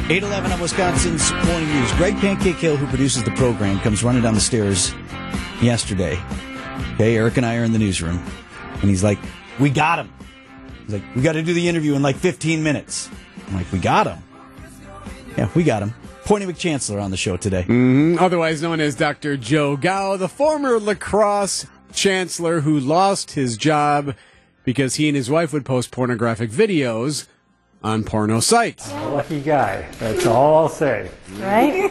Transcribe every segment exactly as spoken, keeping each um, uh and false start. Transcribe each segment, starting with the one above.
eight eleven on Wisconsin's Morning News. Greg Pancake Hill, who produces the program, comes running down the stairs yesterday. Okay, Eric and I are in the newsroom, and he's like, we got him. He's like, we got to do the interview in like fifteen minutes. I'm like, we got him. Yeah, we got him. Poyney McChancellor on the show today. Mm-hmm. Otherwise known as Doctor Joe Gao, the former lacrosse chancellor who lost his job because he and his wife would post pornographic videos on porno sites. Lucky guy. That's all I'll say. Right?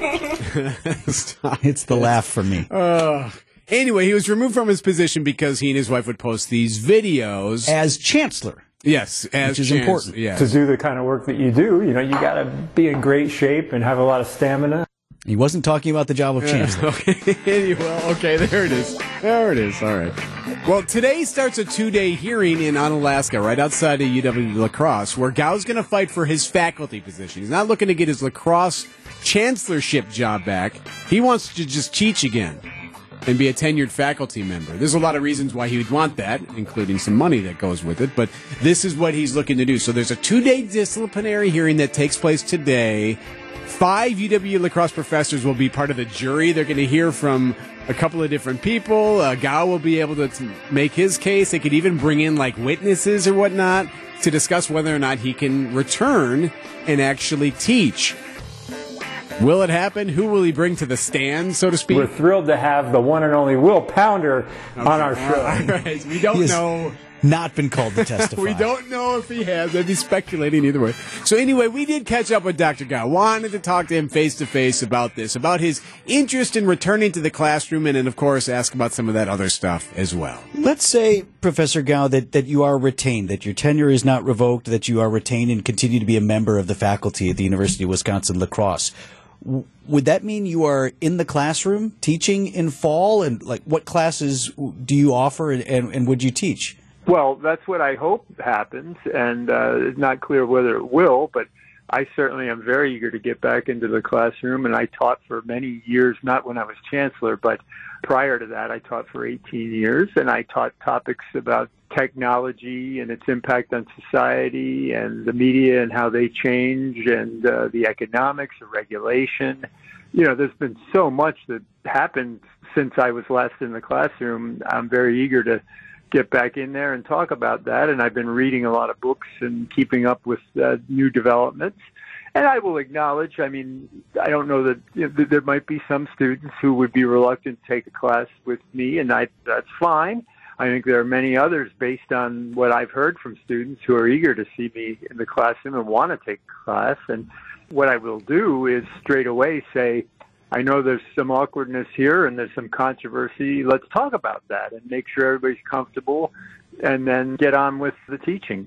It's the laugh for me. Uh, anyway, he was removed from his position because he and his wife would post these videos. As chancellor. Yes, as which is chance- important. Yes. To do the kind of work that you do, you know, you got to be in great shape and have a lot of stamina. He wasn't talking about the job of chancellor. Okay, well, okay, there it is. There it is. All right. Well, today starts a two-day hearing in Onalaska, right outside of U W La Crosse, where Gao's going to fight for his faculty position. He's not looking to get his lacrosse chancellorship job back. He wants to just teach again and be a tenured faculty member. There's a lot of reasons why he would want that, including some money that goes with it, but this is what he's looking to do. So there's a two-day disciplinary hearing that takes place today. Five U W La Crosse professors will be part of the jury. They're going to hear from a couple of different people. Uh, Gao will be able to t- make his case. They could even bring in like witnesses or whatnot to discuss whether or not he can return and actually teach. Will it happen? Who will he bring to the stand, so to speak? We're thrilled to have the one and only Will Pounder Okay. on our show. All right. We don't He has know. not been called to testify. We don't know if he has. I'd be speculating either way. So anyway, we did catch up with Doctor Gao. Wanted to talk to him face-to-face about this, about his interest in returning to the classroom, and then, of course, ask about some of that other stuff as well. Let's say, Professor Gao, that, that you are retained, that your tenure is not revoked, that you are retained and continue to be a member of the faculty at the University of Wisconsin-La Crosse. W- would that mean you are in the classroom teaching in fall? And like, what classes do you offer, and, and, and would you teach? Well, that's what I hope happens, and uh, it's not clear whether it will, but I certainly am very eager to get back into the classroom, and I taught for many years, not when I was chancellor, but prior to that, I taught for eighteen years, and I taught topics about technology and its impact on society and the media and how they change and uh, the economics of regulation. You know, there's been so much that happened since I was last in the classroom. I'm very eager to get back in there and talk about that, and I've been reading a lot of books and keeping up with uh, new developments. And I will acknowledge, I mean, I don't know that, you know, there might be some students who would be reluctant to take a class with me, and I, that's fine. I think there are many others, based on what I've heard from students, who are eager to see me in the classroom and want to take a class. And what I will do is straight away say, I know there's some awkwardness here and there's some controversy. Let's talk about that and make sure everybody's comfortable, and then get on with the teaching.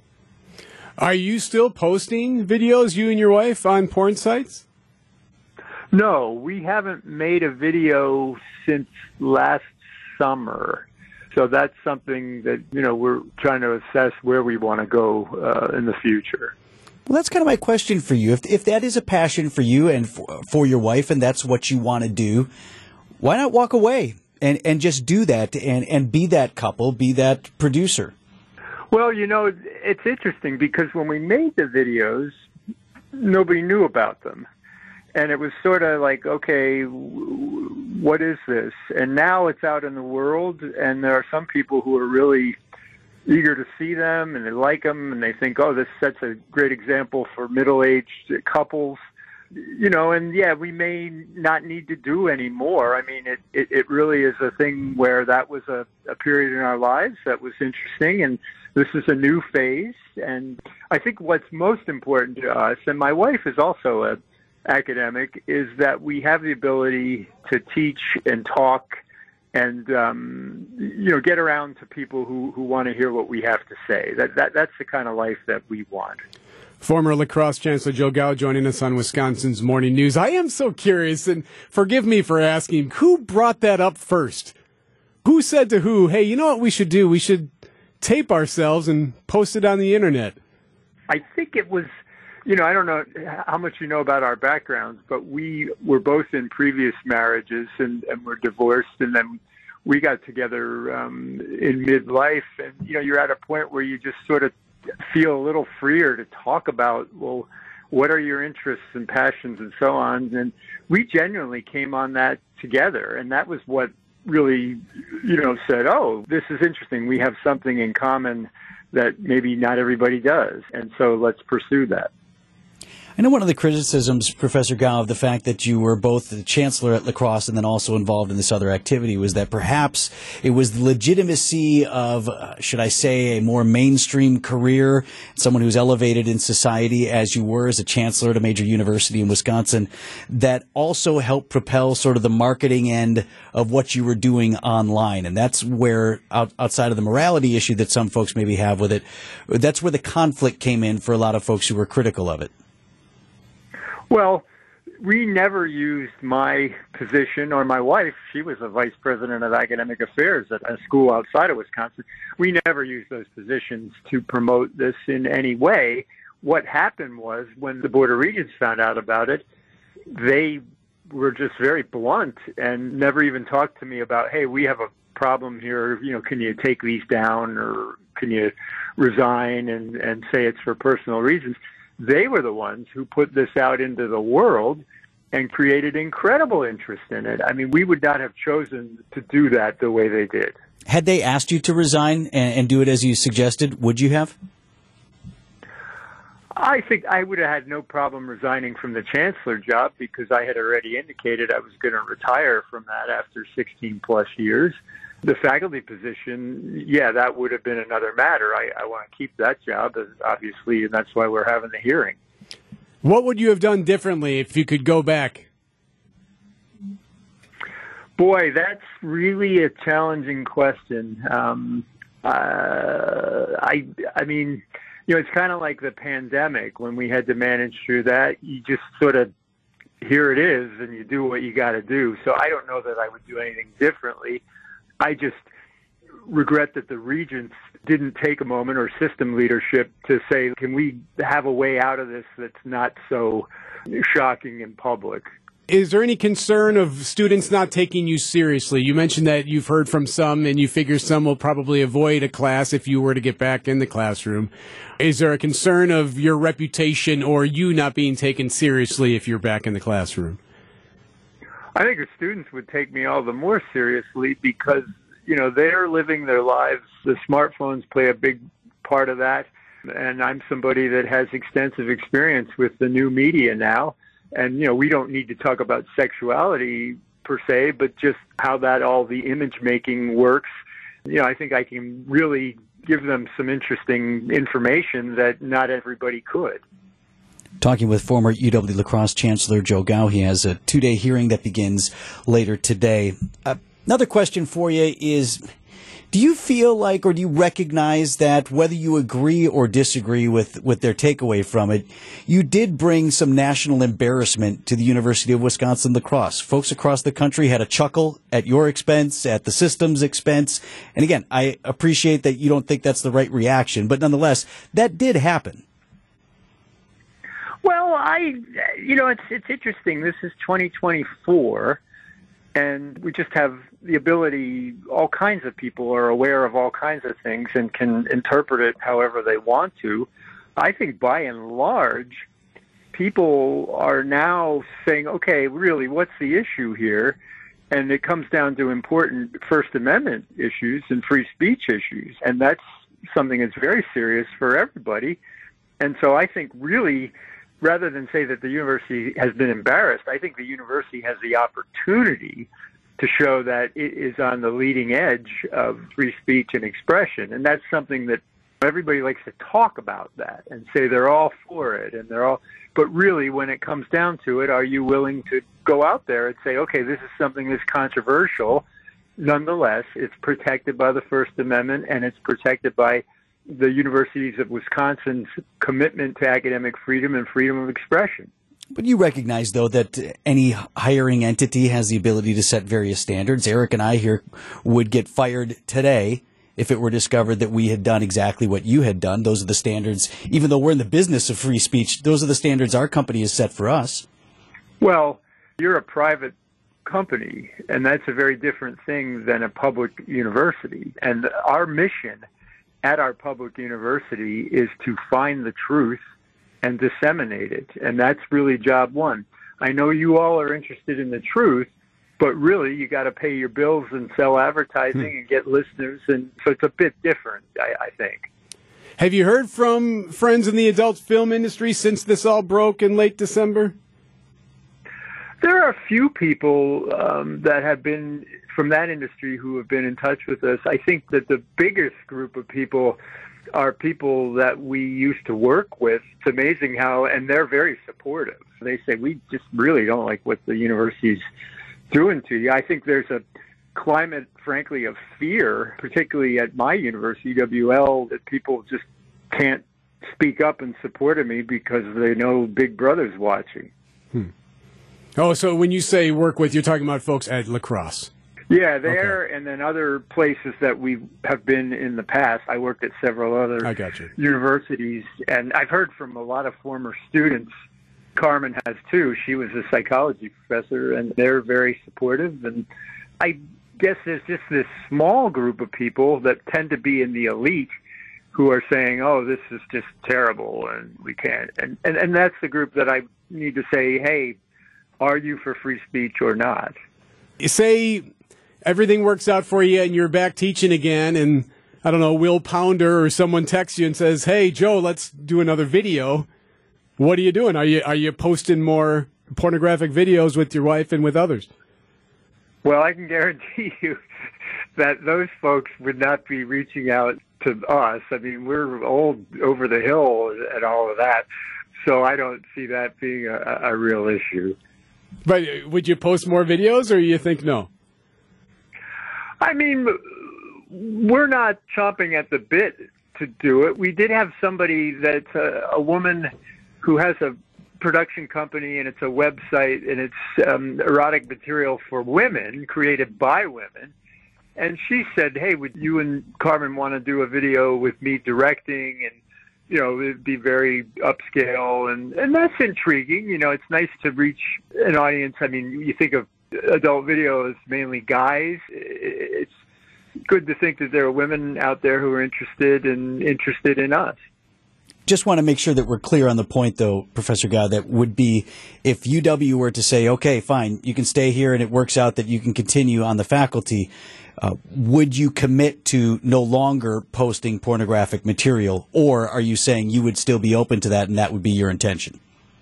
Are you still posting videos, you and your wife, on porn sites? No, we haven't made a video since last summer. So that's something that, you know, we're trying to assess where we want to go uh, in the future. Well, that's kind of my question for you. If if that is a passion for you and for, for your wife, and that's what you want to do, why not walk away and, and just do that and, and be that couple, be that producer? Well, you know, it's interesting because when we made the videos, nobody knew about them. And it was sort of like, okay, what is this? And now it's out in the world, and there are some people who are really eager to see them, and they like them, and they think, oh, this sets a great example for middle-aged couples. You know, and yeah, we may not need to do any more. I mean, it, it, it really is a thing where that was a, a period in our lives that was interesting, and this is a new phase. And I think what's most important to us, and my wife is also a academic, is that we have the ability to teach and talk and, um, you know, get around to people who, who want to hear what we have to say. That, that That's the kind of life that we want. Former lacrosse chancellor Joe Gao joining us on Wisconsin's Morning News. I am so curious, and forgive me for asking, who brought that up first? Who said to who, hey, you know what we should do? We should tape ourselves and post it on the internet. I think it was, you know, I don't know how much you know about our backgrounds, but we were both in previous marriages and, and were divorced, and then we got together um, in midlife. And, you know, you're at a point where you just sort of feel a little freer to talk about, well, what are your interests and passions and so on. And we genuinely came on that together. And that was what really, you know, said, oh, this is interesting. We have something in common that maybe not everybody does. And so let's pursue that. I know one of the criticisms, Professor Gao, of the fact that you were both the chancellor at La Crosse and then also involved in this other activity was that perhaps it was the legitimacy of, uh, should I say, a more mainstream career, someone who's elevated in society as you were as a chancellor at a major university in Wisconsin, that also helped propel sort of the marketing end of what you were doing online. And that's where, out, outside of the morality issue that some folks maybe have with it, that's where the conflict came in for a lot of folks who were critical of it. Well, we never used my position, or my wife, she was a vice president of academic affairs at a school outside of Wisconsin. We never used those positions to promote this in any way. What happened was, when the Board of Regents found out about it, they were just very blunt and never even talked to me about, hey, we have a problem here, you know, can you take these down, or can you resign and, and say it's for personal reasons. They were the ones who put this out into the world and created incredible interest in it. I mean, we would not have chosen to do that the way they did. Had they asked you to resign and, and do it as you suggested, would you have? I think I would have had no problem resigning from the chancellor job, because I had already indicated I was going to retire from that after sixteen plus years. The faculty position, yeah, that would have been another matter. I, I want to keep that job, obviously, and that's why we're having the hearing. What would you have done differently if you could go back? Boy, that's really a challenging question. Um, uh, I, I mean, you know, it's kind of like the pandemic. When we had to manage through that, you just sort of, here it is, and you do what you got to do. So I don't know that I would do anything differently. I just regret that the regents didn't take a moment, or system leadership, to say, can we have a way out of this that's not so shocking in public? Is there any concern of students not taking you seriously? You mentioned that you've heard from some, and you figure some will probably avoid a class if you were to get back in the classroom. Is there a concern of your reputation or you not being taken seriously if you're back in the classroom? I think the students would take me all the more seriously, because, you know, they're living their lives. The smartphones play a big part of that. And I'm somebody that has extensive experience with the new media now. And, you know, we don't need to talk about sexuality per se, but just how that all the image making works. You know, I think I can really give them some interesting information that not everybody could. Talking with former U W La Crosse Chancellor Joe Gao. He has a two-day hearing that begins later today. Uh, another question for you is, do you feel like, or do you recognize that whether you agree or disagree with, with their takeaway from it, you did bring some national embarrassment to the University of Wisconsin-La Crosse? Folks across the country had a chuckle at your expense, at the system's expense. And again, I appreciate that you don't think that's the right reaction, but nonetheless, that did happen. Well, I, you know, it's it's interesting. This is twenty twenty-four, and we just have the ability, all kinds of people are aware of all kinds of things and can interpret it however they want to. I think by and large, people are now saying, okay, really, what's the issue here? And it comes down to important First Amendment issues and free speech issues, and that's something that's very serious for everybody. And so I think really, rather than say that the university has been embarrassed, I think the university has the opportunity to show that it is on the leading edge of free speech and expression. And that's something that everybody likes to talk about, that and say they're all for it, and they're all, but really when it comes down to it, are you willing to go out there and say, okay, this is something that's controversial. Nonetheless, it's protected by the First Amendment, and it's protected by the universities of Wisconsin's commitment to academic freedom and freedom of expression. But you recognize, though, that any hiring entity has the ability to set various standards. Eric and I here would get fired today if it were discovered that we had done exactly what you had done. Those are the standards. Even though we're in the business of free speech, those are the standards our company has set for us. Well, you're a private company, and that's a very different thing than a public university. And our mission at our public university is to find the truth and disseminate it. And that's really job one. I know you all are interested in the truth, but really you got to pay your bills and sell advertising hmm. and get listeners. And so it's a bit different, I, I think. Have you heard from friends in the adult film industry since this all broke in late December? There are a few people um, that have been from that industry who have been in touch with us. I think that the biggest group of people are people that we used to work with. It's amazing how, and they're very supportive. They say, we just really don't like what the university's doing to you. I think there's a climate, frankly, of fear, particularly at my university, W L, that people just can't speak up in support of me because they know Big Brother's watching. Hmm. Oh, so when you say work with, you're talking about folks at La Crosse. Yeah, there, okay. And then other places that we have been in the past. I worked at several other I got you. universities, and I've heard from a lot of former students. Carmen has too. She was a psychology professor, and they're very supportive. And I guess there's just this small group of people that tend to be in the elite who are saying, oh, this is just terrible, and we can't. And, and, and that's the group that I need to say, hey, are you for free speech or not? You say everything works out for you and you're back teaching again, and I don't know, Will Pounder or someone texts you and says, hey, Joe, let's do another video. What are you doing? Are you are you posting more pornographic videos with your wife and with others? Well, I can guarantee you that those folks would not be reaching out to us. I mean, we're old over the hill and all of that, so I don't see that being a, a real issue. But would you post more videos, or you think no? I mean, we're not chomping at the bit to do it. We did have somebody that's a, a woman who has a production company, and it's a website, and it's um, erotic material for women, created by women. And she said, hey, would you and Carmen want to do a video with me directing? And, you know, it'd be very upscale. And, and that's intriguing. You know, it's nice to reach an audience. I mean, you think of adult video as mainly guys. It's good to think that there are women out there who are interested and interested in us. Just want to make sure that we're clear on the point, though, Professor Gao, that would be if U W were to say, okay, fine, you can stay here and it works out that you can continue on the faculty, uh, would you commit to no longer posting pornographic material, or are you saying you would still be open to that and that would be your intention?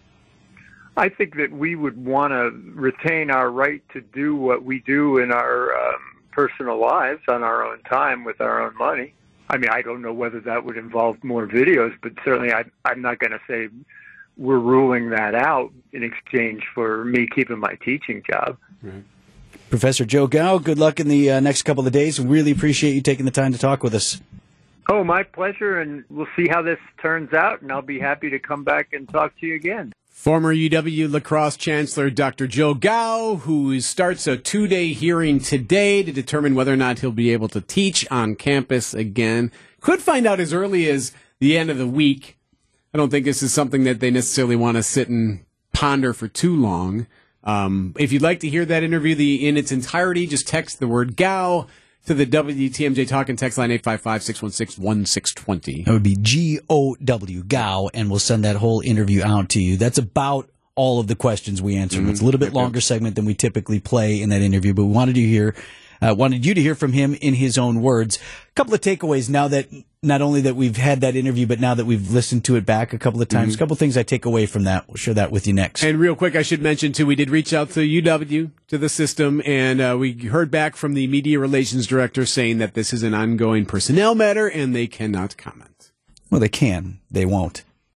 I think that we would want to retain our right to do what we do in our um, personal lives on our own time with our own money. I mean, I don't know whether that would involve more videos, but certainly I, I'm not going to say we're ruling that out in exchange for me keeping my teaching job. Right. Professor Joe Gao, good luck in the uh, next couple of days. Really appreciate you taking the time to talk with us. Oh, my pleasure, and we'll see how this turns out, and I'll be happy to come back and talk to you again. Former U W La Crosse Chancellor Doctor Joe Gao, who starts a two-day hearing today to determine whether or not he'll be able to teach on campus again. Could find out as early as the end of the week. I don't think this is something that they necessarily want to sit and ponder for too long. Um, if you'd like to hear that interview the, in its entirety, just text the word Gao to the W T M J Talking text line eight five five, six one six, one six two zero. That would be G O W, Gao, and we'll send that whole interview out to you. That's about all of the questions we answered. Mm-hmm. It's a little bit longer segment than we typically play in that interview, but we wanted you to hear, uh, wanted you to hear from him in his own words. A couple of takeaways now that not only that we've had that interview, but now that we've listened to it back a couple of times. Mm-hmm. A couple of things I take away from that. We'll share that with you next. And real quick, I should mention, too, we did reach out to U W, to the system, and uh, we heard back from the media relations director saying that this is an ongoing personnel matter and they cannot comment. Well, they can. They won't.